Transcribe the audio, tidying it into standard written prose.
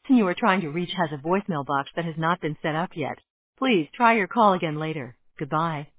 person you are trying to reach has a voicemail box that has not been set up yet. Please try your call again later. Goodbye.